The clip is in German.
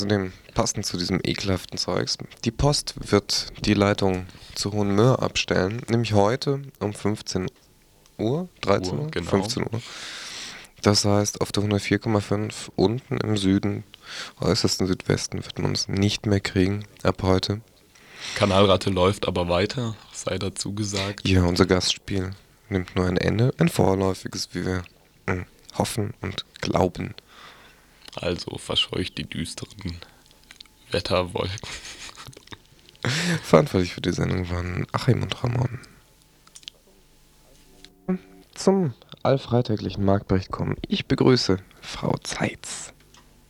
Außerdem, passend zu diesem ekelhaften Zeugs, die Post wird die Leitung zu Hohenmöhr abstellen, nämlich heute um 15 Uhr, 13 Uhr, Uhr, genau. 15 Uhr. Das heißt, auf der 104,5 unten im Süden, äußersten Südwesten, wird man uns nicht mehr kriegen ab heute. Kanalratte läuft aber weiter, sei dazu gesagt. Ja, unser Gastspiel nimmt nur ein Ende, ein vorläufiges, wie wir hoffen und glauben. Also verscheucht die düsteren Wetterwolken. Verantwortlich für die Sendung waren Achim und Ramon. Zum allfreitaglichen Marktbericht kommen. Ich begrüße Frau Zeitz.